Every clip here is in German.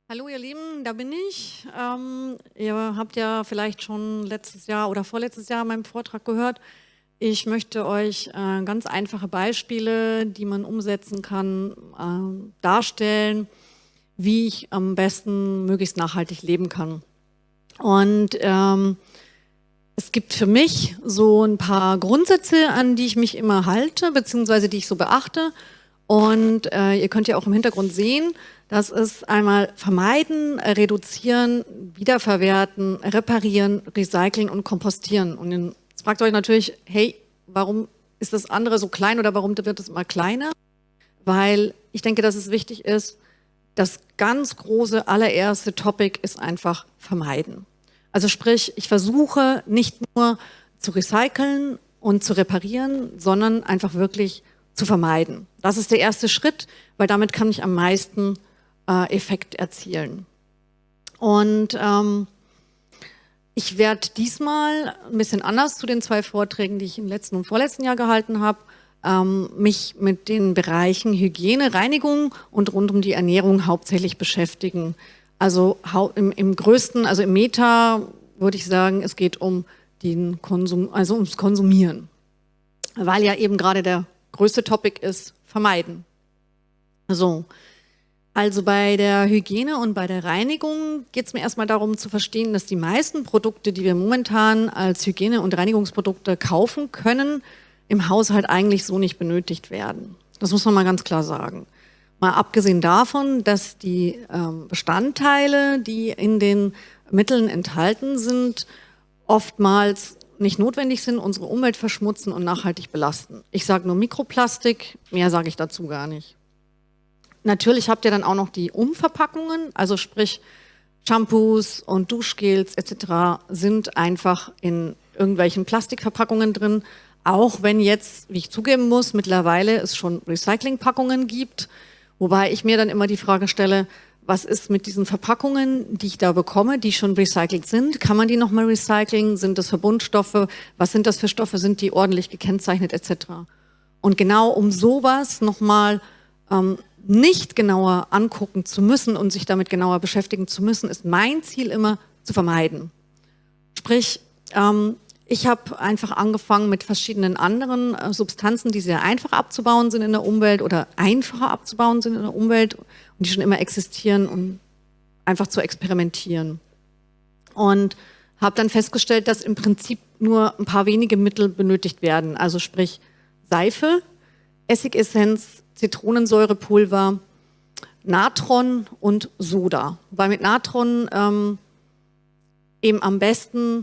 Hallo ihr Lieben, da bin ich. Ihr habt ja vielleicht schon letztes Jahr oder vorletztes Jahr meinen Vortrag gehört. Ich möchte euch ganz einfache Beispiele, die man umsetzen kann, darstellen, wie ich am besten möglichst nachhaltig leben kann. Und es gibt für mich so ein paar Grundsätze, an die ich mich immer halte, beziehungsweise die ich so beachte. Und ihr könnt ja auch im Hintergrund sehen, das ist einmal vermeiden, reduzieren, wiederverwerten, reparieren, recyceln und kompostieren. Und jetzt fragt ihr euch natürlich, hey, warum ist das andere so klein oder warum wird es immer kleiner? Weil ich denke, dass es wichtig ist, das ganz große, allererste Topic ist einfach vermeiden. Also sprich, ich versuche nicht nur zu recyceln und zu reparieren, sondern einfach wirklich zu vermeiden. Das ist der erste Schritt, weil damit kann ich am meisten Effekt erzielen. Und ich werde diesmal ein bisschen anders zu den 2 Vorträgen, die ich im letzten und vorletzten Jahr gehalten habe, mich mit den Bereichen Hygiene, Reinigung und rund um die Ernährung hauptsächlich beschäftigen. Also im größten, also im Meta würde ich sagen, es geht um den Konsum, also ums Konsumieren. Weil ja eben gerade der größte Topic ist vermeiden. So. Also bei der Hygiene und bei der Reinigung geht es mir erstmal darum zu verstehen, dass die meisten Produkte, die wir momentan als Hygiene- und Reinigungsprodukte kaufen können, im Haushalt eigentlich so nicht benötigt werden. Das muss man mal ganz klar sagen. Mal abgesehen davon, dass die Bestandteile, die in den Mitteln enthalten sind, oftmals nicht notwendig sind, unsere Umwelt verschmutzen und nachhaltig belasten. Ich sage nur Mikroplastik, mehr sage ich dazu gar nicht. Natürlich habt ihr dann auch noch die Umverpackungen, also sprich Shampoos und Duschgels etc. sind einfach in irgendwelchen Plastikverpackungen drin, auch wenn jetzt, wie ich zugeben muss, mittlerweile es schon Recyclingpackungen gibt, wobei ich mir dann immer die Frage stelle, was ist mit diesen Verpackungen, die ich da bekomme, die schon recycelt sind? Kann man die nochmal recyceln? Sind das Verbundstoffe? Was sind das für Stoffe? Sind die ordentlich gekennzeichnet etc.? Und genau um sowas nochmal nicht genauer angucken zu müssen und sich damit genauer beschäftigen zu müssen, ist mein Ziel immer zu vermeiden. Sprich, ich habe einfach angefangen mit verschiedenen anderen Substanzen, die sehr einfach abzubauen sind in der Umwelt oder einfacher abzubauen sind in der Umwelt und die schon immer existieren, um einfach zu experimentieren. Und habe dann festgestellt, dass im Prinzip nur ein paar wenige Mittel benötigt werden. Also sprich Seife, Essigessenz, Zitronensäurepulver, Natron und Soda. Wobei mit Natron eben am besten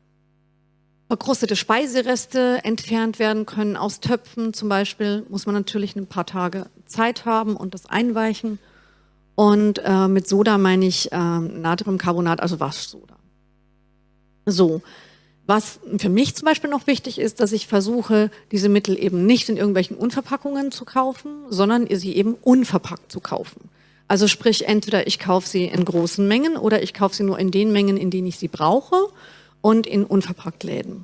verkrustete Speisereste entfernt werden können. Aus Töpfen zum Beispiel muss man natürlich ein paar Tage Zeit haben und das einweichen. Und mit Soda meine ich Natriumcarbonat, also Waschsoda. So, was für mich zum Beispiel noch wichtig ist, dass ich versuche, diese Mittel eben nicht in irgendwelchen Unverpackungen zu kaufen, sondern sie eben unverpackt zu kaufen. Also sprich, entweder ich kaufe sie in großen Mengen oder ich kaufe sie nur in den Mengen, in denen ich sie brauche und in Unverpacktläden.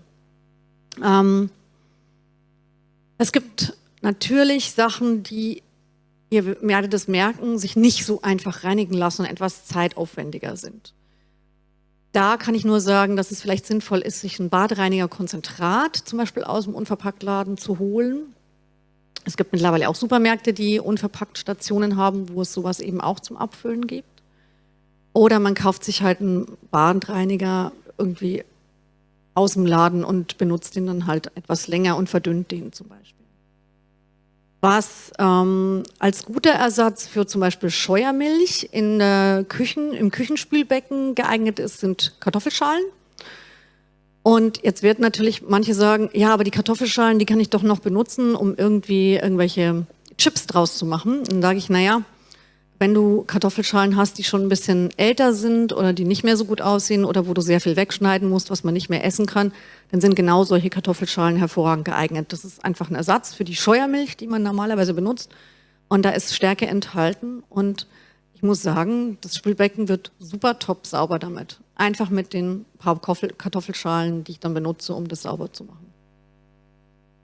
Es gibt natürlich Sachen, die, ihr werdet es merken, sich nicht so einfach reinigen lassen und etwas zeitaufwendiger sind. Da kann ich nur sagen, dass es vielleicht sinnvoll ist, sich ein Badreinigerkonzentrat zum Beispiel aus dem Unverpacktladen zu holen. Es gibt mittlerweile auch Supermärkte, die Unverpacktstationen haben, wo es sowas eben auch zum Abfüllen gibt. Oder man kauft sich halt einen Badreiniger irgendwie aus dem Laden und benutzt den dann halt etwas länger und verdünnt den zum Beispiel. Was als guter Ersatz für zum Beispiel Scheuermilch im Küchenspülbecken geeignet ist, sind Kartoffelschalen. Und jetzt wird natürlich manche sagen, ja, aber die Kartoffelschalen, die kann ich doch noch benutzen, um irgendwie irgendwelche Chips draus zu machen. Dann sage ich, naja, wenn du Kartoffelschalen hast, die schon ein bisschen älter sind oder die nicht mehr so gut aussehen oder wo du sehr viel wegschneiden musst, was man nicht mehr essen kann, dann sind genau solche Kartoffelschalen hervorragend geeignet. Das ist einfach ein Ersatz für die Scheuermilch, die man normalerweise benutzt. Und da ist Stärke enthalten. Und ich muss sagen, das Spülbecken wird super top sauber damit. Einfach mit den paar Kartoffelschalen, die ich dann benutze, um das sauber zu machen.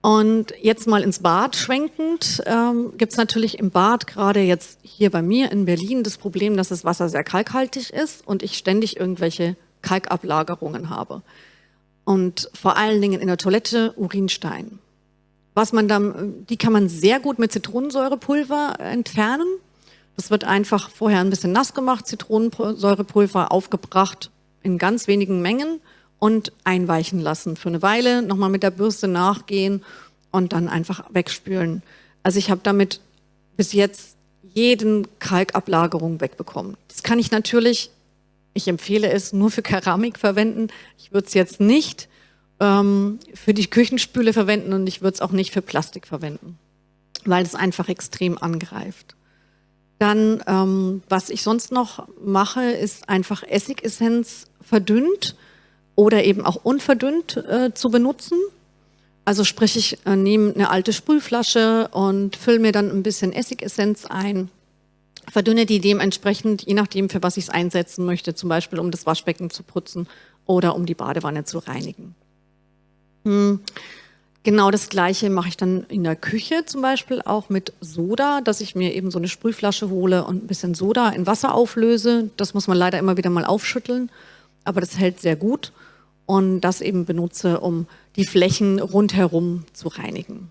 Und jetzt mal ins Bad schwenkend, gibt es natürlich im Bad, gerade jetzt hier bei mir in Berlin, das Problem, dass das Wasser sehr kalkhaltig ist und ich ständig irgendwelche Kalkablagerungen habe. Und vor allen Dingen in der Toilette Urinstein. Die kann man sehr gut mit Zitronensäurepulver entfernen. Das wird einfach vorher ein bisschen nass gemacht, Zitronensäurepulver aufgebracht in ganz wenigen Mengen und einweichen lassen für eine Weile, nochmal mit der Bürste nachgehen und dann einfach wegspülen. Also ich habe damit bis jetzt jeden Kalkablagerung wegbekommen. Das kann ich natürlich, ich empfehle es, nur für Keramik verwenden. Ich würde es jetzt nicht für die Küchenspüle verwenden und ich würde es auch nicht für Plastik verwenden, weil es einfach extrem angreift. Dann, was ich sonst noch mache, ist einfach Essigessenz verdünnt oder eben auch unverdünnt zu benutzen. Also sprich, ich nehme eine alte Sprühflasche und fülle mir dann ein bisschen Essigessenz ein, verdünne die dementsprechend, je nachdem, für was ich es einsetzen möchte, zum Beispiel um das Waschbecken zu putzen oder um die Badewanne zu reinigen. Genau das Gleiche mache ich dann in der Küche zum Beispiel auch mit Soda, dass ich mir eben so eine Sprühflasche hole und ein bisschen Soda in Wasser auflöse. Das muss man leider immer wieder mal aufschütteln, aber das hält sehr gut und das eben benutze, um die Flächen rundherum zu reinigen.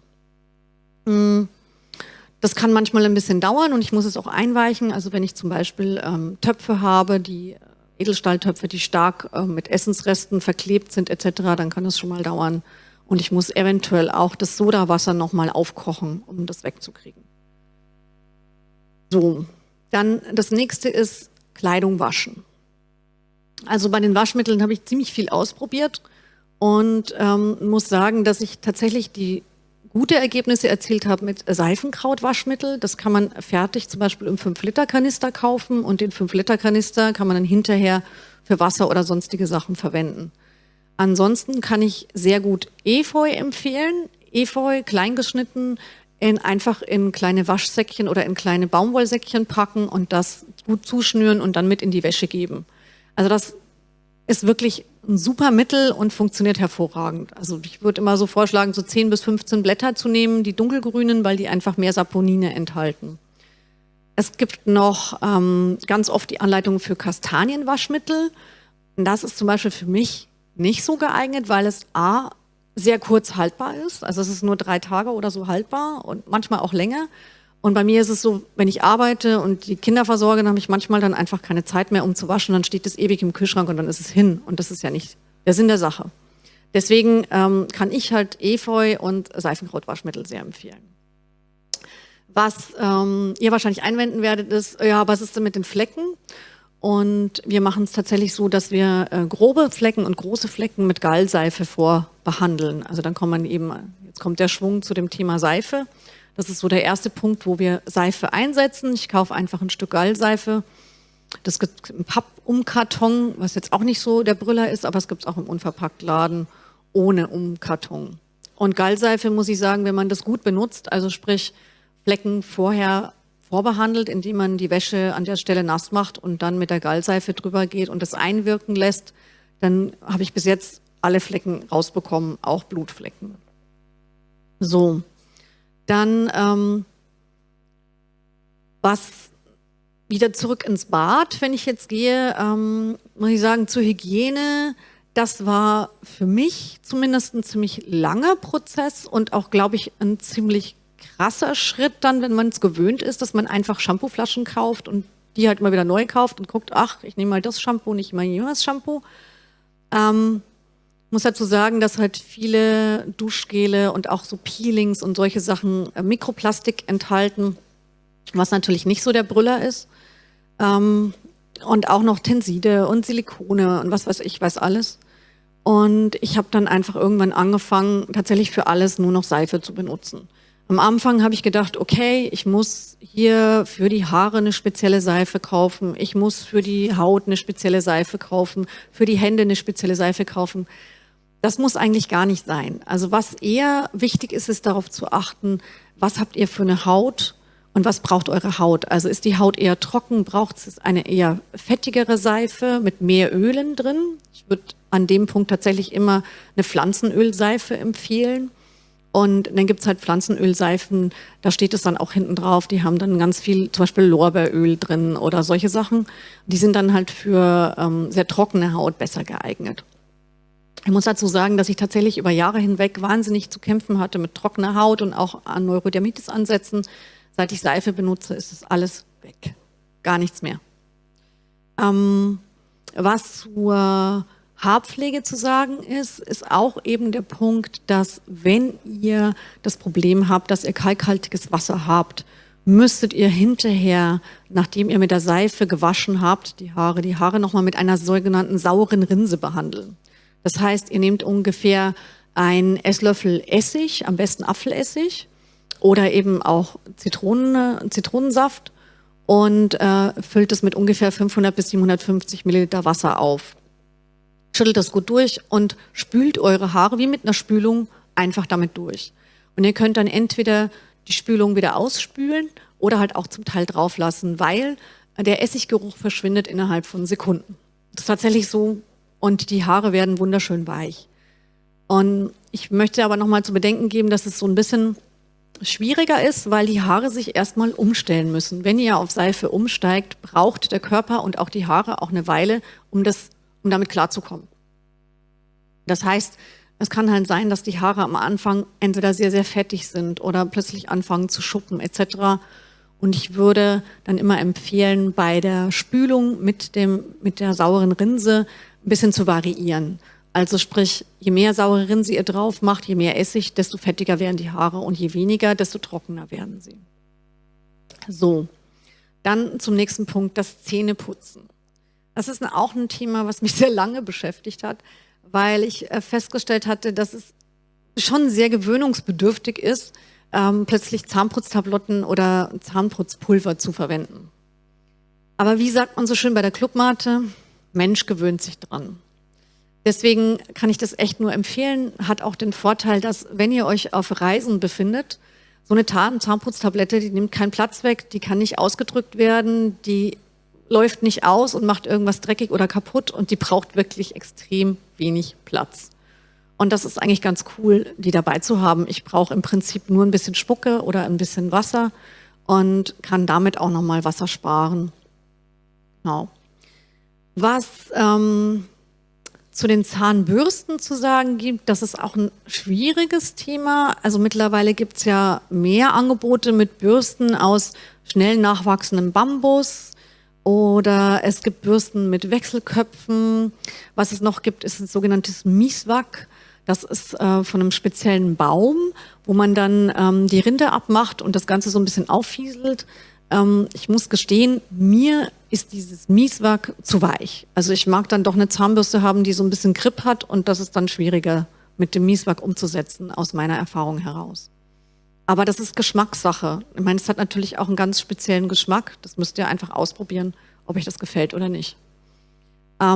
Das kann manchmal ein bisschen dauern und ich muss es auch einweichen. Also wenn ich zum Beispiel Töpfe habe, die Edelstahltöpfe, die stark mit Essensresten verklebt sind etc., dann kann das schon mal dauern. Und ich muss eventuell auch das Sodawasser nochmal aufkochen, um das wegzukriegen. So, dann das nächste ist Kleidung waschen. Also bei den Waschmitteln habe ich ziemlich viel ausprobiert und muss sagen, dass ich tatsächlich die gute Ergebnisse erzielt habe mit Seifenkrautwaschmittel. Das kann man fertig zum Beispiel im 5-Liter-Kanister kaufen und den 5-Liter-Kanister kann man dann hinterher für Wasser oder sonstige Sachen verwenden. Ansonsten kann ich sehr gut Efeu empfehlen. Efeu, klein geschnitten, einfach in kleine Waschsäckchen oder in kleine Baumwollsäckchen packen und das gut zuschnüren und dann mit in die Wäsche geben. Also das ist wirklich ein super Mittel und funktioniert hervorragend. Also ich würde immer so vorschlagen, so 10 bis 15 Blätter zu nehmen, die dunkelgrünen, weil die einfach mehr Saponine enthalten. Es gibt noch ganz oft die Anleitung für Kastanienwaschmittel. Und das ist zum Beispiel für mich nicht so geeignet, weil es A, sehr kurz haltbar ist. Also es ist nur 3 Tage oder so haltbar und manchmal auch länger. Und bei mir ist es so, wenn ich arbeite und die Kinder versorge, dann habe ich manchmal dann einfach keine Zeit mehr, um zu waschen. Dann steht das ewig im Kühlschrank und dann ist es hin. Und das ist ja nicht der Sinn der Sache. Deswegen kann ich halt Efeu und Seifenkrautwaschmittel sehr empfehlen. Was ihr wahrscheinlich einwenden werdet, ist, ja, was ist denn mit den Flecken? Und wir machen es tatsächlich so, dass wir grobe Flecken und große Flecken mit Gallseife vorbehandeln. Also dann kommt man eben, jetzt kommt der Schwung zu dem Thema Seife. Das ist so der erste Punkt, wo wir Seife einsetzen. Ich kaufe einfach ein Stück Gallseife. Das gibt es im Pappumkarton, was jetzt auch nicht so der Brüller ist, aber es gibt es auch im Unverpacktladen ohne Umkarton. Und Gallseife, muss ich sagen, wenn man das gut benutzt, also sprich Flecken vorher vorbehandelt, indem man die Wäsche an der Stelle nass macht und dann mit der Gallseife drüber geht und das einwirken lässt, dann habe ich bis jetzt alle Flecken rausbekommen, auch Blutflecken. So. Dann was wieder zurück ins Bad, wenn ich jetzt gehe, muss ich sagen, zur Hygiene, das war für mich zumindest ein ziemlich langer Prozess und auch, glaube ich, ein ziemlich krasser Schritt dann, wenn man es gewöhnt ist, dass man einfach Shampooflaschen kauft und die halt immer wieder neu kauft und guckt, ach, ich nehme mal das Shampoo, nicht mal jenes Shampoo. Muss dazu sagen, dass halt viele Duschgele und auch so Peelings und solche Sachen Mikroplastik enthalten, was natürlich nicht so der Brüller ist. Und auch noch Tenside und Silikone und was weiß ich, weiß alles. Und ich habe dann einfach irgendwann angefangen, tatsächlich für alles nur noch Seife zu benutzen. Am Anfang habe ich gedacht, okay, ich muss hier für die Haare eine spezielle Seife kaufen, ich muss für die Haut eine spezielle Seife kaufen, für die Hände eine spezielle Seife kaufen. Das muss eigentlich gar nicht sein. Also was eher wichtig ist, ist darauf zu achten, was habt ihr für eine Haut und was braucht eure Haut. Also ist die Haut eher trocken, braucht es eine eher fettigere Seife mit mehr Ölen drin. Ich würde an dem Punkt tatsächlich immer eine Pflanzenölseife empfehlen. Und dann gibt es halt Pflanzenölseifen, da steht es dann auch hinten drauf, die haben dann ganz viel, zum Beispiel Lorbeeröl drin oder solche Sachen. Die sind dann halt für sehr trockene Haut besser geeignet. Ich muss dazu sagen, dass ich tatsächlich über Jahre hinweg wahnsinnig zu kämpfen hatte mit trockener Haut und auch an Neurodermitis-Ansätzen. Seit ich Seife benutze, ist es alles weg. Gar nichts mehr. Was zur Haarpflege zu sagen ist auch eben der Punkt, dass wenn ihr das Problem habt, dass ihr kalkhaltiges Wasser habt, müsstet ihr hinterher, nachdem ihr mit der Seife gewaschen habt, die Haare nochmal mit einer sogenannten sauren Rinse behandeln. Das heißt, ihr nehmt ungefähr einen Esslöffel Essig, am besten Apfelessig oder eben auch Zitronensaft und füllt es mit ungefähr 500 bis 750 Milliliter Wasser auf. Schüttelt das gut durch und spült eure Haare wie mit einer Spülung einfach damit durch. Und ihr könnt dann entweder die Spülung wieder ausspülen oder halt auch zum Teil drauf lassen, weil der Essiggeruch verschwindet innerhalb von Sekunden. Das ist tatsächlich so und die Haare werden wunderschön weich. Und ich möchte aber nochmal zu bedenken geben, dass es so ein bisschen schwieriger ist, weil die Haare sich erstmal umstellen müssen. Wenn ihr auf Seife umsteigt, braucht der Körper und auch die Haare auch eine Weile, um damit klarzukommen. Das heißt, es kann halt sein, dass die Haare am Anfang entweder sehr, sehr fettig sind oder plötzlich anfangen zu schuppen etc. Und ich würde dann immer empfehlen, bei der Spülung mit der sauren Rinse ein bisschen zu variieren. Also sprich, je mehr saure Rinse ihr drauf macht, je mehr Essig, desto fettiger werden die Haare und je weniger, desto trockener werden sie. So, dann zum nächsten Punkt, das Zähneputzen. Das ist auch ein Thema, was mich sehr lange beschäftigt hat, weil ich festgestellt hatte, dass es schon sehr gewöhnungsbedürftig ist, plötzlich Zahnputztabletten oder Zahnputzpulver zu verwenden. Aber wie sagt man so schön bei der Clubmate, Mensch gewöhnt sich dran. Deswegen kann ich das echt nur empfehlen, hat auch den Vorteil, dass wenn ihr euch auf Reisen befindet, so eine Zahnputztablette, die nimmt keinen Platz weg, die kann nicht ausgedrückt werden, die läuft nicht aus und macht irgendwas dreckig oder kaputt und die braucht wirklich extrem wenig Platz. Und das ist eigentlich ganz cool, die dabei zu haben. Ich brauche im Prinzip nur ein bisschen Spucke oder ein bisschen Wasser und kann damit auch nochmal Wasser sparen. Genau. Was zu den Zahnbürsten zu sagen gibt, das ist auch ein schwieriges Thema. Also mittlerweile gibt es ja mehr Angebote mit Bürsten aus schnell nachwachsendem Bambus. Oder es gibt Bürsten mit Wechselköpfen. Was es noch gibt, ist ein sogenanntes Miswak. Das ist von einem speziellen Baum, wo man dann die Rinde abmacht und das Ganze so ein bisschen auffieselt. Ich muss gestehen, mir ist dieses Miswak zu weich. Also ich mag dann doch eine Zahnbürste haben, die so ein bisschen Grip hat und das ist dann schwieriger mit dem Miswak umzusetzen, aus meiner Erfahrung heraus. Aber das ist Geschmackssache. Ich meine, es hat natürlich auch einen ganz speziellen Geschmack. Das müsst ihr einfach ausprobieren, ob euch das gefällt oder nicht. Der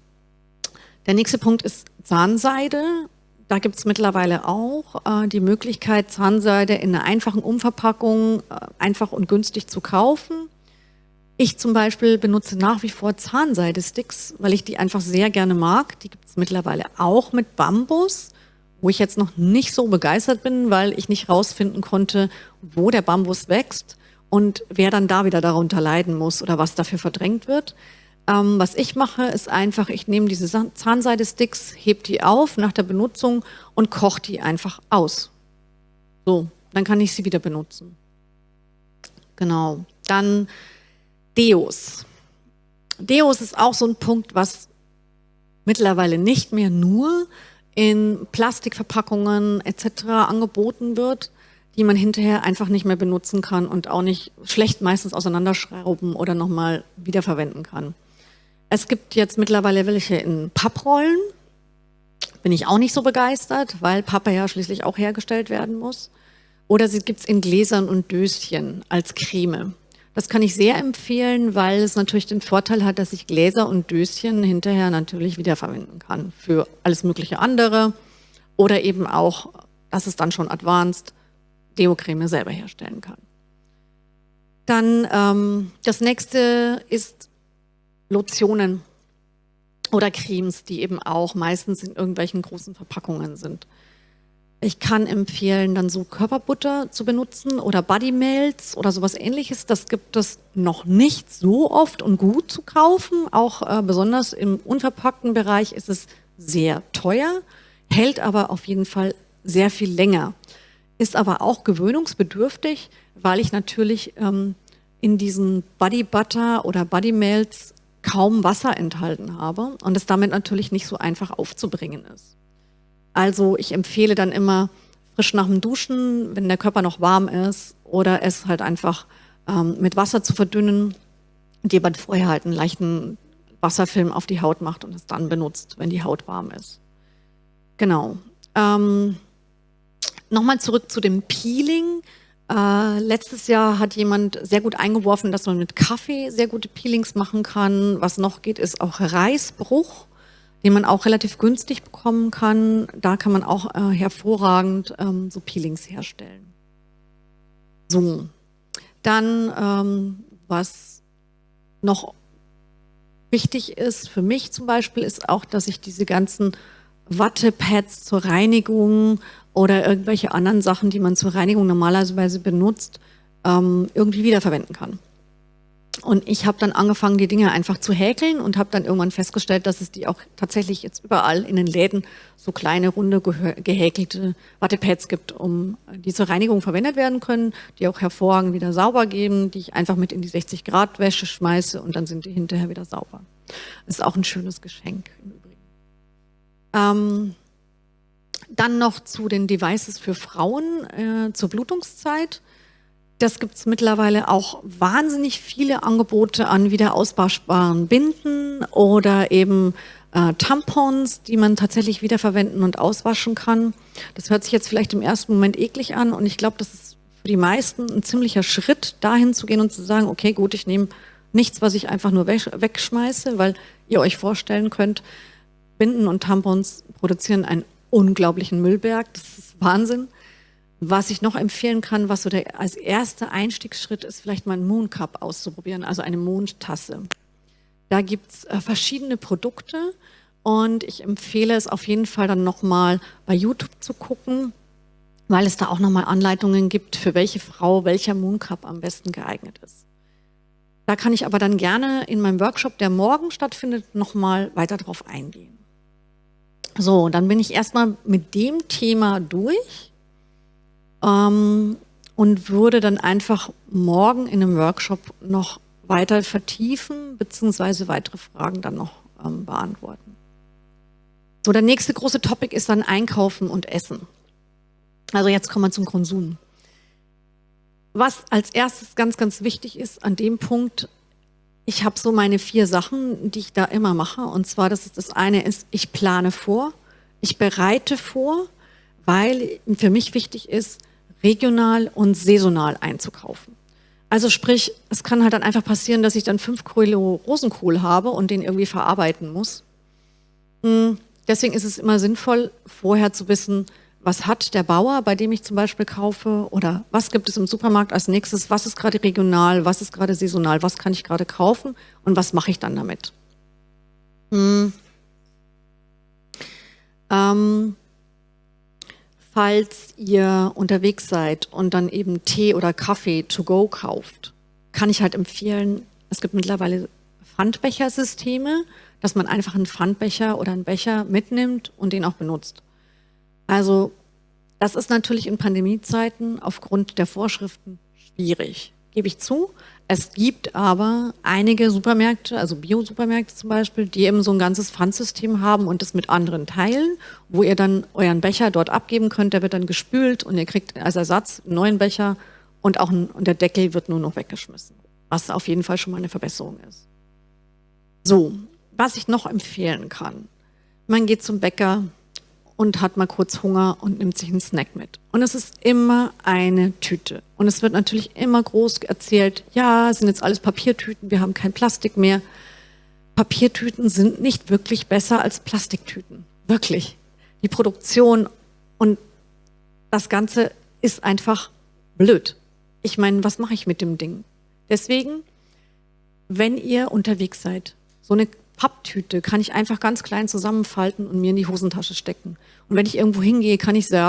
nächste Punkt ist Zahnseide. Da gibt es mittlerweile auch die Möglichkeit, Zahnseide in einer einfachen Umverpackung einfach und günstig zu kaufen. Ich zum Beispiel benutze nach wie vor Zahnseide-Sticks, weil ich die einfach sehr gerne mag. Die gibt es mittlerweile auch mit Bambus, wo ich jetzt noch nicht so begeistert bin, weil ich nicht rausfinden konnte, wo der Bambus wächst und wer dann da wieder darunter leiden muss oder was dafür verdrängt wird. Was ich mache, ist einfach, ich nehme diese Zahnseide-Sticks, heb die auf nach der Benutzung und koche die einfach aus. So, dann kann ich sie wieder benutzen. Genau. Dann Deos. Deos ist auch so ein Punkt, was mittlerweile nicht mehr nur in Plastikverpackungen etc. angeboten wird, die man hinterher einfach nicht mehr benutzen kann und auch nicht schlecht meistens auseinanderschrauben oder nochmal wiederverwenden kann. Es gibt jetzt mittlerweile welche in Papprollen. Bin ich auch nicht so begeistert, weil Pappe ja schließlich auch hergestellt werden muss. Oder sie gibt es in Gläsern und Döschen als Creme. Das kann ich sehr empfehlen, weil es natürlich den Vorteil hat, dass ich Gläser und Döschen hinterher natürlich wiederverwenden kann für alles mögliche andere. Oder eben auch, das ist dann schon advanced, Deo-Creme selber herstellen kann. Dann das nächste ist Lotionen oder Cremes, die eben auch meistens in irgendwelchen großen Verpackungen sind. Ich kann empfehlen, dann so Körperbutter zu benutzen oder Bodymelts oder sowas Ähnliches. Das gibt es noch nicht so oft und gut zu kaufen. Auch besonders im unverpackten Bereich ist es sehr teuer, hält aber auf jeden Fall sehr viel länger. Ist aber auch gewöhnungsbedürftig, weil ich natürlich in diesen Body Butter oder Bodymelts kaum Wasser enthalten habe und es damit natürlich nicht so einfach aufzubringen ist. Also ich empfehle dann immer frisch nach dem Duschen, wenn der Körper noch warm ist, oder es halt einfach mit Wasser zu verdünnen, indem man vorher halt einen leichten Wasserfilm auf die Haut macht und es dann benutzt, wenn die Haut warm ist. Genau. Nochmal zurück zu dem Peeling. Letztes Jahr hat jemand sehr gut eingeworfen, dass man mit Kaffee sehr gute Peelings machen kann. Was noch geht, ist auch Reisbruch, den man auch relativ günstig bekommen kann. Da kann man auch hervorragend so Peelings herstellen. So, dann was noch wichtig ist für mich zum Beispiel, ist auch, dass ich diese ganzen Wattepads zur Reinigung oder irgendwelche anderen Sachen, die man zur Reinigung normalerweise benutzt, irgendwie wiederverwenden kann. Und ich habe dann angefangen, die Dinge einfach zu häkeln und habe dann irgendwann festgestellt, dass es die auch tatsächlich jetzt überall in den Läden so kleine, runde, gehäkelte Wattepads gibt, die zur Reinigung verwendet werden können, die auch hervorragend wieder sauber geben, die ich einfach mit in die 60-Grad-Wäsche schmeiße und dann sind die hinterher wieder sauber. Ist auch ein schönes Geschenk im Übrigen. Dann noch zu den Devices für Frauen zur Blutungszeit. Das gibt es mittlerweile auch wahnsinnig viele Angebote an wieder auswaschbaren Binden oder eben Tampons, die man tatsächlich wiederverwenden und auswaschen kann. Das hört sich jetzt vielleicht im ersten Moment eklig an und ich glaube, das ist für die meisten ein ziemlicher Schritt, dahin zu gehen und zu sagen, okay, gut, ich nehme nichts, was ich einfach nur wegschmeiße, weil ihr euch vorstellen könnt, Binden und Tampons produzieren einen unglaublichen Müllberg. Das ist Wahnsinn. Was ich noch empfehlen kann, was so als erster Einstiegsschritt ist, vielleicht mal einen Moon Cup auszuprobieren, also eine Mondtasse. Da gibt's verschiedene Produkte und ich empfehle es auf jeden Fall dann nochmal bei YouTube zu gucken, weil es da auch nochmal Anleitungen gibt, für welche Frau welcher Moon Cup am besten geeignet ist. Da kann ich aber dann gerne in meinem Workshop, der morgen stattfindet, nochmal weiter drauf eingehen. So, dann bin ich erstmal mit dem Thema durch. Und würde dann einfach morgen in einem Workshop noch weiter vertiefen, beziehungsweise weitere Fragen dann noch beantworten. So, der nächste große Topic ist dann Einkaufen und Essen. Also jetzt kommen wir zum Konsum. Was als erstes ganz, ganz wichtig ist an dem Punkt, ich habe so meine 4 Sachen, die ich da immer mache. Und zwar, das eine ist, ich plane vor, ich bereite vor, weil für mich wichtig ist, regional und saisonal einzukaufen. Also sprich, es kann halt dann einfach passieren, dass ich dann 5 Kilo Rosenkohl habe und den irgendwie verarbeiten muss. Deswegen ist es immer sinnvoll, vorher zu wissen, was hat der Bauer, bei dem ich zum Beispiel kaufe, oder was gibt es im Supermarkt als nächstes, was ist gerade regional, was ist gerade saisonal, was kann ich gerade kaufen und was mache ich dann damit. Falls ihr unterwegs seid und dann eben Tee oder Kaffee to go kauft, kann ich halt empfehlen, es gibt mittlerweile Pfandbechersysteme, dass man einfach einen Pfandbecher oder einen Becher mitnimmt und den auch benutzt. Also das ist natürlich in Pandemiezeiten aufgrund der Vorschriften schwierig, gebe ich zu. Es gibt aber einige Supermärkte, also Bio-Supermärkte zum Beispiel, die eben so ein ganzes Pfandsystem haben und das mit anderen teilen, wo ihr dann euren Becher dort abgeben könnt, der wird dann gespült und ihr kriegt als Ersatz einen neuen Becher und der Deckel wird nur noch weggeschmissen, was auf jeden Fall schon mal eine Verbesserung ist. So, was ich noch empfehlen kann, man geht zum Bäcker und hat mal kurz Hunger und nimmt sich einen Snack mit. Und es ist immer eine Tüte. Und es wird natürlich immer groß erzählt, ja, es sind jetzt alles Papiertüten, wir haben kein Plastik mehr. Papiertüten sind nicht wirklich besser als Plastiktüten. Wirklich. Die Produktion und das Ganze ist einfach blöd. Ich meine, was mache ich mit dem Ding? Deswegen, wenn ihr unterwegs seid, so eine Papptüte kann ich einfach ganz klein zusammenfalten und mir in die Hosentasche stecken. Und wenn ich irgendwo hingehe, kann ich sagen,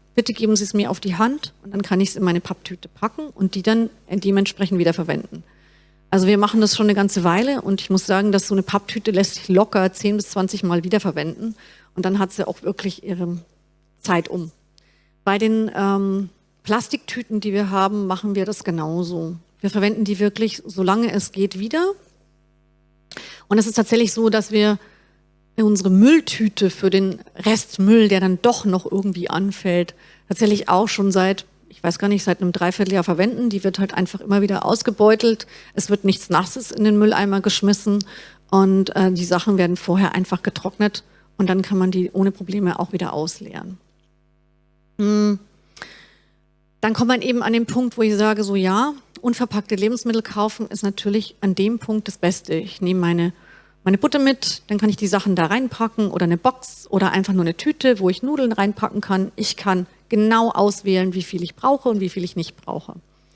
bitte geben Sie es mir auf die Hand und dann kann ich es in meine Papptüte packen und die dann dementsprechend wieder verwenden. Also wir machen das schon eine ganze Weile und ich muss sagen, dass so eine Papptüte lässt sich locker 10 bis 20 Mal wiederverwenden und dann hat sie auch wirklich ihre Zeit um. Bei den Plastiktüten, die wir haben, machen wir das genauso. Wir verwenden die wirklich, solange es geht, wieder. Und es ist tatsächlich so, dass wir unsere Mülltüte für den Restmüll, der dann doch noch irgendwie anfällt, tatsächlich auch schon seit einem Dreivierteljahr verwenden. Die wird halt einfach immer wieder ausgebeutelt. Es wird nichts Nasses in den Mülleimer geschmissen und die Sachen werden vorher einfach getrocknet und dann kann man die ohne Probleme auch wieder ausleeren. Dann kommt man eben an den Punkt, wo ich sage, so ja, unverpackte Lebensmittel kaufen ist natürlich an dem Punkt das Beste. Ich nehme meine Butter mit, dann kann ich die Sachen da reinpacken oder eine Box oder einfach nur eine Tüte, wo ich Nudeln reinpacken kann. Ich kann genau auswählen, wie viel ich brauche und wie viel ich nicht brauche.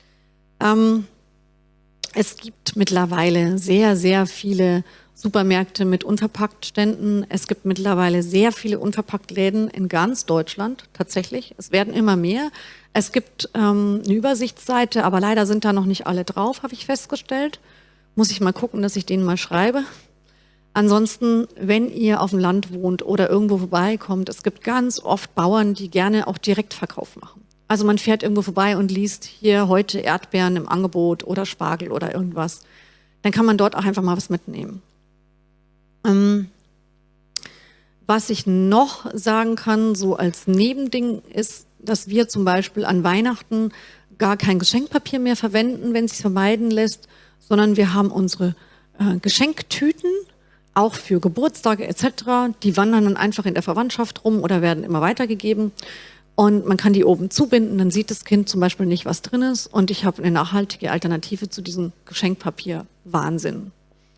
Es gibt mittlerweile sehr, sehr viele Supermärkte mit Unverpacktständen. Es gibt mittlerweile sehr viele Unverpacktläden in ganz Deutschland, tatsächlich. Es werden immer mehr. Es gibt eine Übersichtsseite, aber leider sind da noch nicht alle drauf, habe ich festgestellt. Muss ich mal gucken, dass ich denen mal schreibe. Ansonsten, wenn ihr auf dem Land wohnt oder irgendwo vorbeikommt, es gibt ganz oft Bauern, die gerne auch Direktverkauf machen. Also man fährt irgendwo vorbei und liest hier heute Erdbeeren im Angebot oder Spargel oder irgendwas. Dann kann man dort auch einfach mal was mitnehmen. Was ich noch sagen kann, so als Nebending ist, dass wir zum Beispiel an Weihnachten gar kein Geschenkpapier mehr verwenden, wenn es sich vermeiden lässt, sondern wir haben unsere Geschenktüten, auch für Geburtstage etc. Die wandern dann einfach in der Verwandtschaft rum oder werden immer weitergegeben. Und man kann die oben zubinden, dann sieht das Kind zum Beispiel nicht, was drin ist. Und ich habe eine nachhaltige Alternative zu diesem Geschenkpapier. Wahnsinn.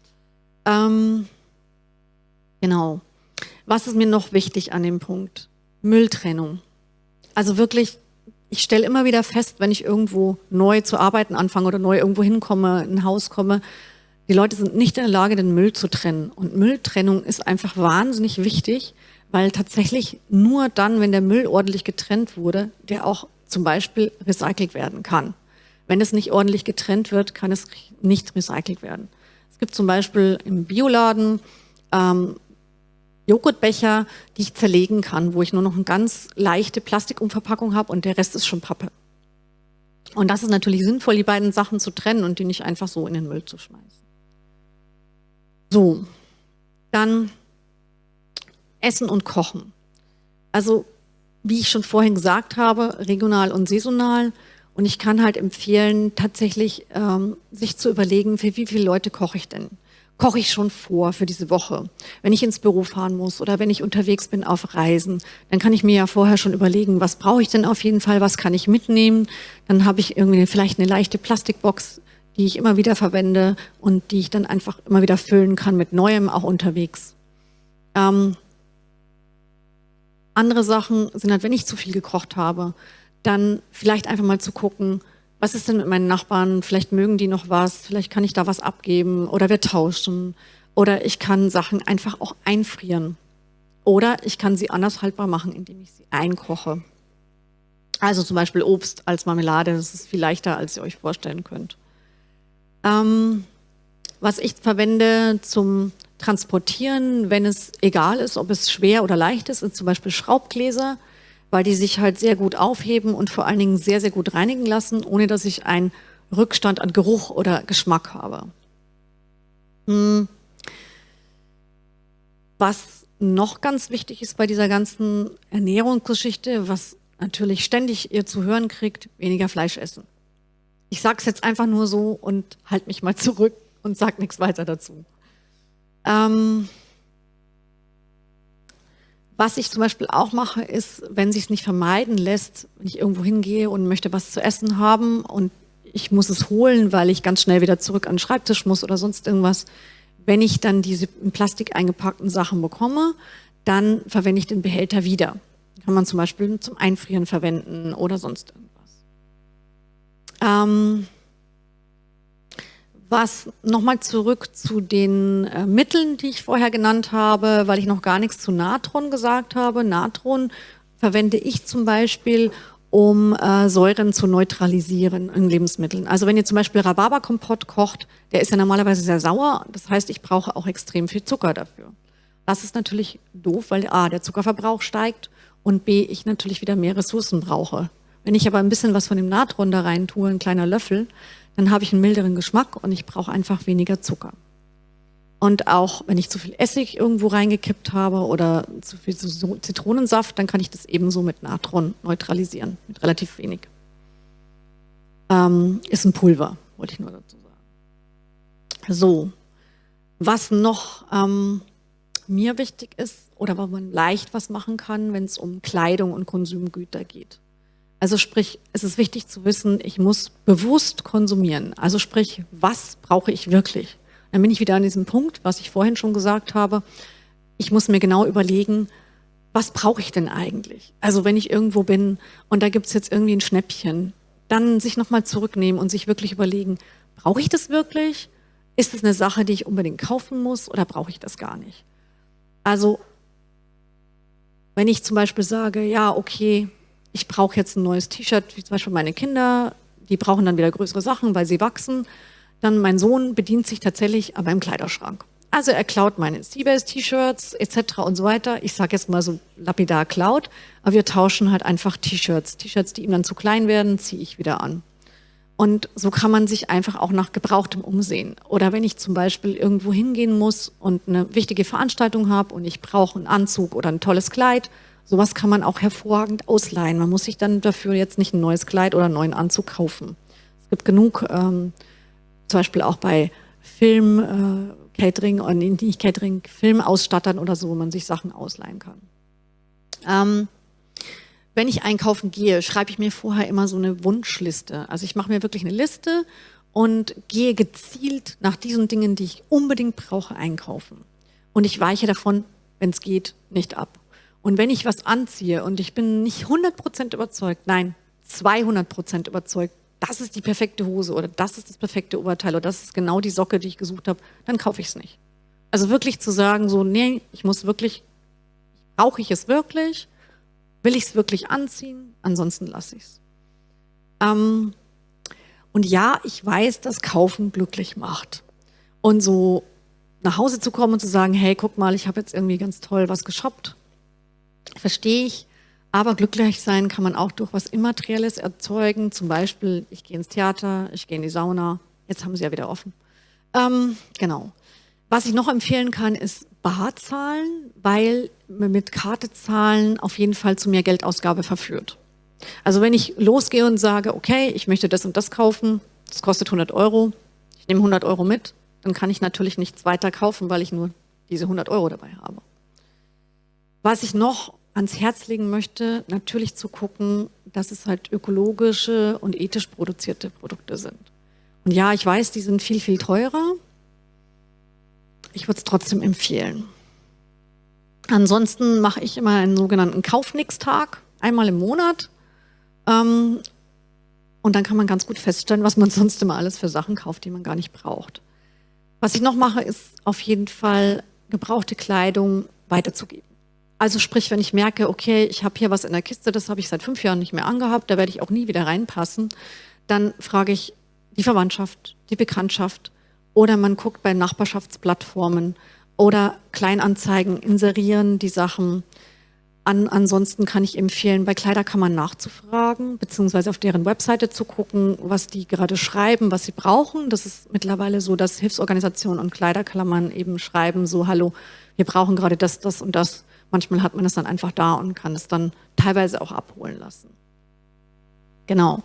Genau. Was ist mir noch wichtig an dem Punkt? Mülltrennung. Also wirklich, ich stelle immer wieder fest, wenn ich irgendwo neu zu arbeiten anfange oder neu irgendwo hinkomme, in ein Haus komme, die Leute sind nicht in der Lage, den Müll zu trennen. Und Mülltrennung ist einfach wahnsinnig wichtig, weil tatsächlich nur dann, wenn der Müll ordentlich getrennt wurde, der auch zum Beispiel recycelt werden kann. Wenn es nicht ordentlich getrennt wird, kann es nicht recycelt werden. Es gibt zum Beispiel im Bioladen Joghurtbecher, die ich zerlegen kann, wo ich nur noch eine ganz leichte Plastikumverpackung habe und der Rest ist schon Pappe. Und das ist natürlich sinnvoll, die beiden Sachen zu trennen und die nicht einfach so in den Müll zu schmeißen. So, dann Essen und Kochen. Also, wie ich schon vorhin gesagt habe, regional und saisonal. Und ich kann halt empfehlen, tatsächlich sich zu überlegen, für wie viele Leute koche ich denn? Koche ich schon vor für diese Woche? Wenn ich ins Büro fahren muss oder wenn ich unterwegs bin auf Reisen, dann kann ich mir ja vorher schon überlegen, was brauche ich denn auf jeden Fall, was kann ich mitnehmen? Dann habe ich irgendwie vielleicht eine leichte Plastikbox, die ich immer wieder verwende und die ich dann einfach immer wieder füllen kann mit Neuem, auch unterwegs. Andere Sachen sind halt, wenn ich zu viel gekocht habe, dann vielleicht einfach mal zu gucken, was ist denn mit meinen Nachbarn? Vielleicht mögen die noch was, vielleicht kann ich da was abgeben oder wir tauschen. Oder ich kann Sachen einfach auch einfrieren. Oder ich kann sie anders haltbar machen, indem ich sie einkoche. Also zum Beispiel Obst als Marmelade, das ist viel leichter, als ihr euch vorstellen könnt. Was ich verwende zum Transportieren, wenn es egal ist, ob es schwer oder leicht ist, sind zum Beispiel Schraubgläser, weil die sich halt sehr gut aufheben und vor allen Dingen sehr, sehr gut reinigen lassen, ohne dass ich einen Rückstand an Geruch oder Geschmack habe. Was noch ganz wichtig ist bei dieser ganzen Ernährungsgeschichte, was natürlich ständig ihr zu hören kriegt, weniger Fleisch essen. Ich sage es jetzt einfach nur so und halte mich mal zurück und sage nichts weiter dazu. Was ich zum Beispiel auch mache, ist, wenn sich es nicht vermeiden lässt, wenn ich irgendwo hingehe und möchte was zu essen haben und ich muss es holen, weil ich ganz schnell wieder zurück an den Schreibtisch muss oder sonst irgendwas. Wenn ich dann diese in Plastik eingepackten Sachen bekomme, dann verwende ich den Behälter wieder. Kann man zum Beispiel zum Einfrieren verwenden oder sonst irgendwas. Was nochmal zurück zu den Mitteln, die ich vorher genannt habe, weil ich noch gar nichts zu Natron gesagt habe. Natron verwende ich zum Beispiel, um Säuren zu neutralisieren in Lebensmitteln. Also wenn ihr zum Beispiel Rhabarberkompott kocht, der ist ja normalerweise sehr sauer. Das heißt, ich brauche auch extrem viel Zucker dafür. Das ist natürlich doof, weil A, der Zuckerverbrauch steigt und B, ich natürlich wieder mehr Ressourcen brauche. Wenn ich aber ein bisschen was von dem Natron da rein tue, ein kleiner Löffel, dann habe ich einen milderen Geschmack und ich brauche einfach weniger Zucker. Und auch wenn ich zu viel Essig irgendwo reingekippt habe oder zu viel Zitronensaft, dann kann ich das ebenso mit Natron neutralisieren, mit relativ wenig. Ist ein Pulver, wollte ich nur dazu sagen. So, was noch mir wichtig ist oder wo man leicht was machen kann, wenn es um Kleidung und Konsumgüter geht. Also sprich, es ist wichtig zu wissen, ich muss bewusst konsumieren. Also sprich, was brauche ich wirklich? Dann bin ich wieder an diesem Punkt, was ich vorhin schon gesagt habe. Ich muss mir genau überlegen, was brauche ich denn eigentlich? Also wenn ich irgendwo bin und da gibt es jetzt irgendwie ein Schnäppchen, dann sich nochmal zurücknehmen und sich wirklich überlegen, brauche ich das wirklich? Ist es eine Sache, die ich unbedingt kaufen muss oder brauche ich das gar nicht? Also wenn ich zum Beispiel sage, ja, okay, ich brauche jetzt ein neues T-Shirt, wie zum Beispiel meine Kinder, die brauchen dann wieder größere Sachen, weil sie wachsen. Dann mein Sohn bedient sich tatsächlich an meinem Kleiderschrank. Also er klaut meine Seabass-T-Shirts etc. und so weiter. Ich sage jetzt mal so lapidar klaut, aber wir tauschen halt einfach T-Shirts. T-Shirts, die ihm dann zu klein werden, ziehe ich wieder an. Und so kann man sich einfach auch nach Gebrauchtem umsehen. Oder wenn ich zum Beispiel irgendwo hingehen muss und eine wichtige Veranstaltung habe und ich brauche einen Anzug oder ein tolles Kleid, sowas kann man auch hervorragend ausleihen. Man muss sich dann dafür jetzt nicht ein neues Kleid oder einen neuen Anzug kaufen. Es gibt genug zum Beispiel auch bei Film, Catering, und nicht Catering, Filmausstattern oder so, wo man sich Sachen ausleihen kann. Wenn ich einkaufen gehe, schreibe ich mir vorher immer so eine Wunschliste. Also ich mache mir wirklich eine Liste und gehe gezielt nach diesen Dingen, die ich unbedingt brauche, einkaufen. Und ich weiche davon, wenn es geht, nicht ab. Und wenn ich was anziehe und ich bin nicht 100% überzeugt, nein, 200% überzeugt, das ist die perfekte Hose oder das ist das perfekte Oberteil oder das ist genau die Socke, die ich gesucht habe, dann kaufe ich es nicht. Also wirklich zu sagen, so, nee, brauche ich es wirklich? Will ich es wirklich anziehen? Ansonsten lasse ich es. Und ja, ich weiß, dass Kaufen glücklich macht. Und so nach Hause zu kommen und zu sagen, hey, guck mal, ich habe jetzt irgendwie ganz toll was geshoppt, verstehe ich. Aber glücklich sein kann man auch durch was Immaterielles erzeugen. Zum Beispiel, ich gehe ins Theater, ich gehe in die Sauna. Jetzt haben sie ja wieder offen. Genau. Was ich noch empfehlen kann, ist bar zahlen, weil mit Karte zahlen auf jeden Fall zu mehr Geldausgabe verführt. Also wenn ich losgehe und sage, okay, ich möchte das und das kaufen, das kostet 100 Euro, ich nehme 100 Euro mit, dann kann ich natürlich nichts weiter kaufen, weil ich nur diese 100 Euro dabei habe. Was ich noch ans Herz legen möchte, natürlich zu gucken, dass es halt ökologische und ethisch produzierte Produkte sind. Und ja, ich weiß, die sind viel, viel teurer. Ich würde es trotzdem empfehlen. Ansonsten mache ich immer einen sogenannten Kaufnix-Tag, einmal im Monat. Und dann kann man ganz gut feststellen, was man sonst immer alles für Sachen kauft, die man gar nicht braucht. Was ich noch mache, ist auf jeden Fall gebrauchte Kleidung weiterzugeben. Also sprich, wenn ich merke, okay, ich habe hier was in der Kiste, das habe ich seit 5 Jahren nicht mehr angehabt, da werde ich auch nie wieder reinpassen, dann frage ich die Verwandtschaft, die Bekanntschaft oder man guckt bei Nachbarschaftsplattformen oder Kleinanzeigen, inserieren die Sachen. Ansonsten kann ich empfehlen, bei Kleiderkammern nachzufragen, beziehungsweise auf deren Webseite zu gucken, was die gerade schreiben, was sie brauchen. Das ist mittlerweile so, dass Hilfsorganisationen und Kleiderklammern eben schreiben, so, hallo, wir brauchen gerade das, das und das. Manchmal hat man es dann einfach da und kann es dann teilweise auch abholen lassen. Genau.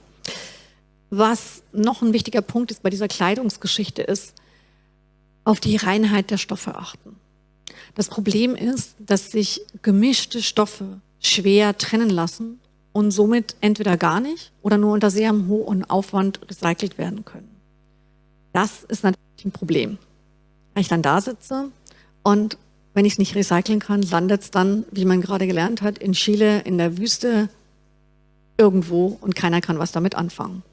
Was noch ein wichtiger Punkt ist bei dieser Kleidungsgeschichte ist, auf die Reinheit der Stoffe achten. Das Problem ist, dass sich gemischte Stoffe schwer trennen lassen und somit entweder gar nicht oder nur unter sehr hohem Aufwand recycelt werden können. Das ist natürlich ein Problem. Wenn ich dann da sitze und wenn ich es nicht recyceln kann, landet es dann, wie man gerade gelernt hat, in Chile, in der Wüste, irgendwo und keiner kann was damit anfangen.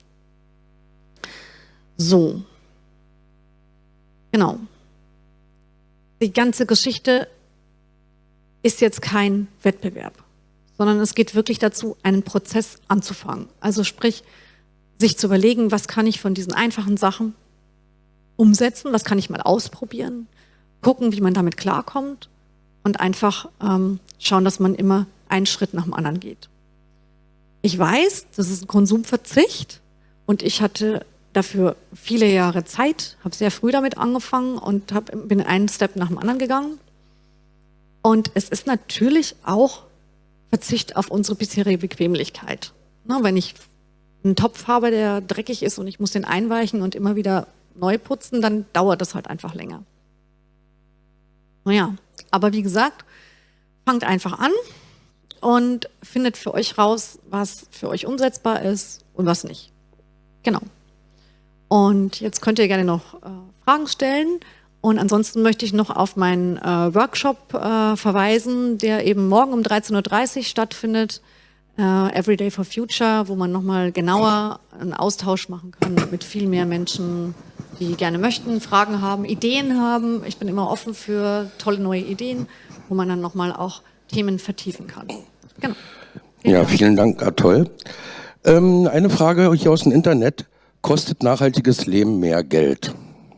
So. Genau. Die ganze Geschichte ist jetzt kein Wettbewerb, sondern es geht wirklich dazu, einen Prozess anzufangen. Also sprich, sich zu überlegen, was kann ich von diesen einfachen Sachen umsetzen, was kann ich mal ausprobieren, gucken, wie man damit klarkommt und einfach schauen, dass man immer einen Schritt nach dem anderen geht. Ich weiß, das ist ein Konsumverzicht und ich hatte dafür viele Jahre Zeit, habe sehr früh damit angefangen und bin einen Step nach dem anderen gegangen. Und es ist natürlich auch Verzicht auf unsere bisherige Bequemlichkeit. Na, wenn ich einen Topf habe, der dreckig ist und ich muss den einweichen und immer wieder neu putzen, dann dauert das halt einfach länger. Naja, aber wie gesagt, fangt einfach an und findet für euch raus, was für euch umsetzbar ist und was nicht. Genau. Und jetzt könnt ihr gerne noch Fragen stellen. Und ansonsten möchte ich noch auf meinen Workshop verweisen, der eben morgen um 13:30 Uhr stattfindet. Everyday for Future, wo man nochmal genauer einen Austausch machen kann mit viel mehr Menschen, die gerne möchten, Fragen haben, Ideen haben. Ich bin immer offen für tolle neue Ideen, wo man dann nochmal auch Themen vertiefen kann. Genau. Ja, vielen Dank, Atoll. Eine Frage hier aus dem Internet. Kostet nachhaltiges Leben mehr Geld?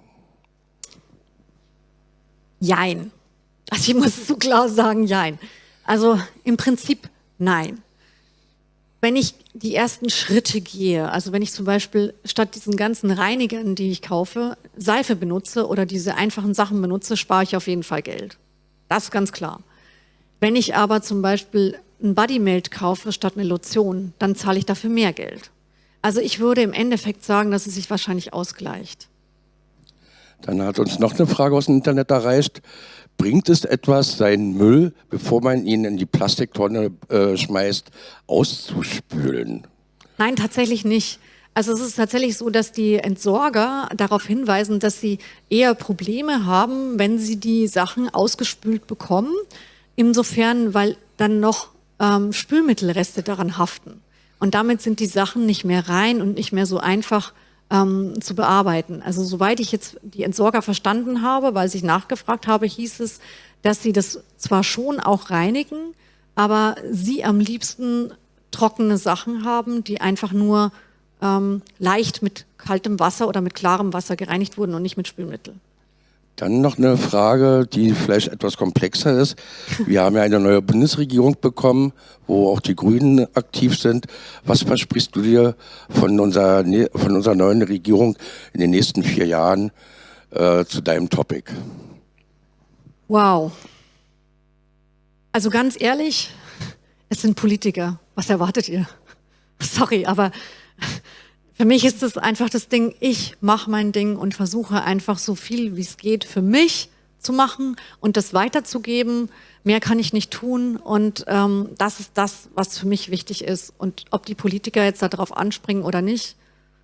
Jein. Also ich muss so klar sagen, jein. Also im Prinzip nein. Wenn ich die ersten Schritte gehe, also wenn ich zum Beispiel statt diesen ganzen Reinigern, die ich kaufe, Seife benutze oder diese einfachen Sachen benutze, spare ich auf jeden Fall Geld. Das ist ganz klar. Wenn ich aber zum Beispiel ein Bodymelt kaufe statt eine Lotion, dann zahle ich dafür mehr Geld. Also ich würde im Endeffekt sagen, dass es sich wahrscheinlich ausgleicht. Dann hat uns noch eine Frage aus dem Internet erreicht. Bringt es etwas, seinen Müll, bevor man ihn in die Plastiktonne schmeißt, auszuspülen? Nein, tatsächlich nicht. Also es ist tatsächlich so, dass die Entsorger darauf hinweisen, dass sie eher Probleme haben, wenn sie die Sachen ausgespült bekommen. Insofern, weil dann noch Spülmittelreste daran haften. Und damit sind die Sachen nicht mehr rein und nicht mehr so einfach zu bearbeiten. Also soweit ich jetzt die Entsorger verstanden habe, weil ich nachgefragt habe, hieß es, dass sie das zwar schon auch reinigen, aber sie am liebsten trockene Sachen haben, die einfach nur leicht mit kaltem Wasser oder mit klarem Wasser gereinigt wurden und nicht mit Spülmittel. Dann noch eine Frage, die vielleicht etwas komplexer ist. Wir haben ja eine neue Bundesregierung bekommen, wo auch die Grünen aktiv sind. Was versprichst du dir von unserer neuen Regierung in den nächsten 4 Jahren zu deinem Topic? Wow. Also ganz ehrlich, es sind Politiker. Was erwartet ihr? Sorry, aber für mich ist es einfach das Ding, ich mache mein Ding und versuche einfach so viel wie es geht für mich zu machen und das weiterzugeben. Mehr kann ich nicht tun und das ist das, was für mich wichtig ist. Und ob die Politiker jetzt darauf anspringen oder nicht,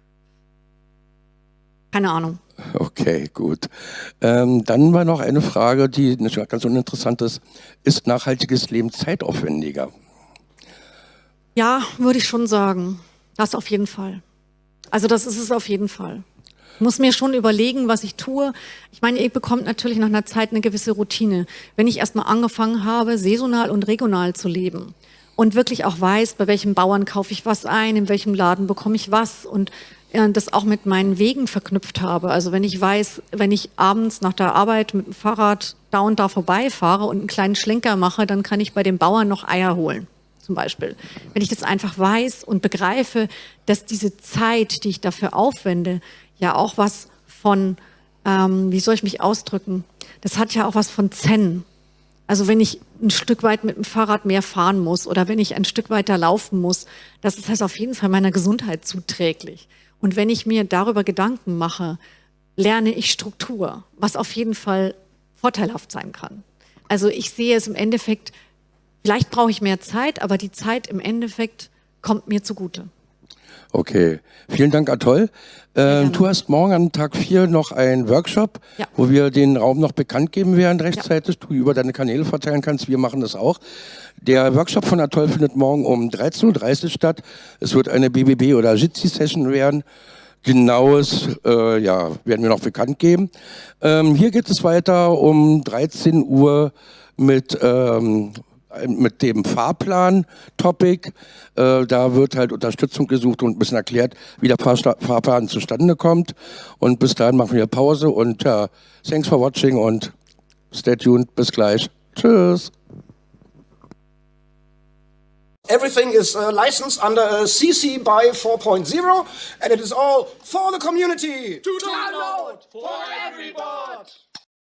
keine Ahnung. Okay, gut. Dann war noch eine Frage, die ganz uninteressant ist. Ist nachhaltiges Leben zeitaufwendiger? Ja, würde ich schon sagen. Das auf jeden Fall. Also das ist es auf jeden Fall. Ich muss mir schon überlegen, was ich tue. Ich meine, ihr bekommt natürlich nach einer Zeit eine gewisse Routine. Wenn ich erstmal angefangen habe, saisonal und regional zu leben und wirklich auch weiß, bei welchem Bauern kaufe ich was ein, in welchem Laden bekomme ich was und das auch mit meinen Wegen verknüpft habe. Also wenn ich weiß, wenn ich abends nach der Arbeit mit dem Fahrrad da und da vorbeifahre und einen kleinen Schlenker mache, dann kann ich bei dem Bauern noch Eier holen. Zum Beispiel. Wenn ich das einfach weiß und begreife, dass diese Zeit, die ich dafür aufwende, ja auch was von, wie soll ich mich ausdrücken, das hat ja auch was von Zen. Also wenn ich ein Stück weit mit dem Fahrrad mehr fahren muss oder wenn ich ein Stück weiter laufen muss, das ist auf jeden Fall meiner Gesundheit zuträglich. Und wenn ich mir darüber Gedanken mache, lerne ich Struktur, was auf jeden Fall vorteilhaft sein kann. Also ich sehe es im Endeffekt, vielleicht brauche ich mehr Zeit, aber die Zeit im Endeffekt kommt mir zugute. Okay, vielen Dank, Atoll. Du hast morgen an Tag 4 noch einen Workshop, ja, wo wir den Raum noch bekannt geben werden rechtzeitig, ja, du über deine Kanäle verteilen kannst. Wir machen das auch. Der Workshop von Atoll findet morgen um 13:30 Uhr statt. Es wird eine BBB- oder Jitsi-Session werden. Genaues ja, werden wir noch bekannt geben. Hier geht es weiter um 13 Uhr mit mit dem Fahrplan-Topic. Da wird halt Unterstützung gesucht und ein bisschen erklärt, wie der Fahrplan zustande kommt. Und bis dahin machen wir Pause und thanks for watching und stay tuned. Bis gleich. Tschüss. Everything is licensed under CC BY 4.0 and it is all for the community. To download for every bot.